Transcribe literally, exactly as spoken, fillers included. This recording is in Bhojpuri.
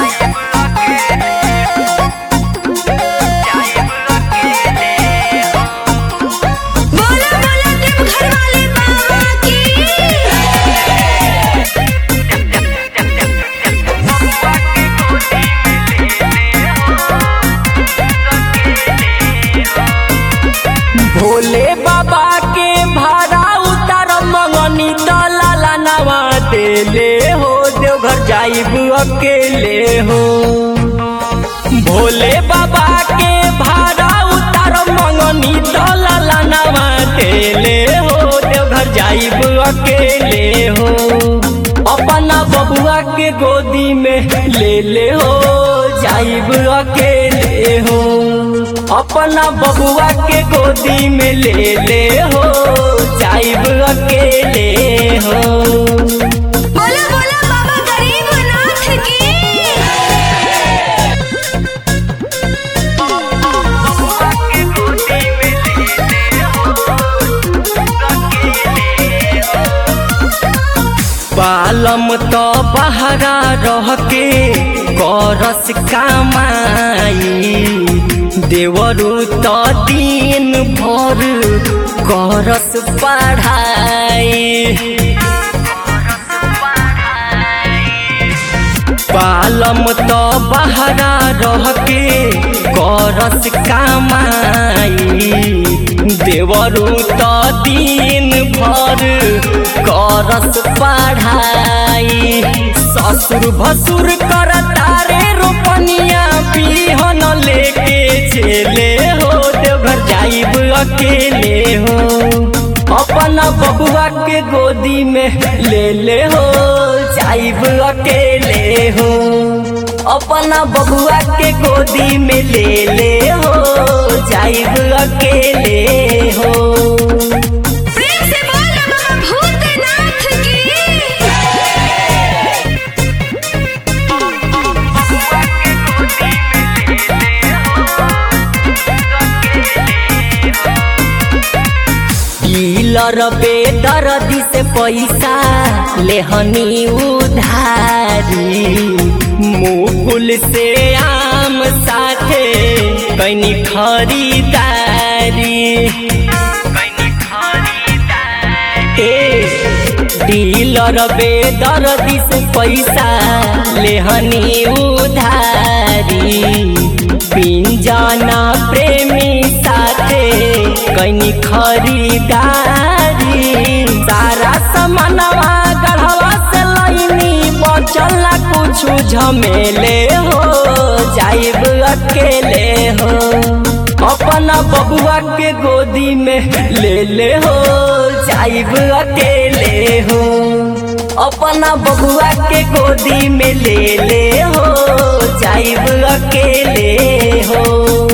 भोले बाबा के भाड़ा उतार मंगनी तो लाला नवा देले हो, देवघर जाइब अकेले हो। भोले बाबा के भाड़ा उतार मंगनी तो लाला नवा देले हो, देवघर जाइब अकेले हो। अपना बबुआ के गोदी में ले ले हो, जाइब अकेले हो। अपना बबुआ के गोदी में ले ले हो, जाइब अकेले हो। बोला बोला बाबा गरीबनाथ की। बालम तो बहरा रह के करस कमाई, देवरू तो दिन भर करस पढ़ाई। बालम तो बहरा रह के करस कमाई, देवरू तो दिन भर करस पढ़ाई। ससुर भसुर कर तारे रोपनिया बिहन लेके चले हो, देवघर जाइब अकेले हो। अपना बबुआ के गोदी में ले ले हो, जाइब अकेले हो। अपना बबुआ के गोदी में ले ले हो, जाइब अकेले हो। प्रेम से बोल बाबा भूतनाथ की। डीलर बेदर्दी से पैसा लेहनी उधारी, मुकुल से आम साथे कैनी खरीदारी। डीलर बेदर्दी से पैसा लेहनी उधारी, पिंजना प्रेमी साथे कैनी खरीदारी। सारा सामानवा गढ़वा से लईनी, बचल ना कुछ झमेले हो, जाइब अकेले हो। अपना बबुआ के गोदी में ले ले हो, जाइब अकेले हो। अपना बबुआ के गोदी में ले ले हो, जाइब अकेले हो।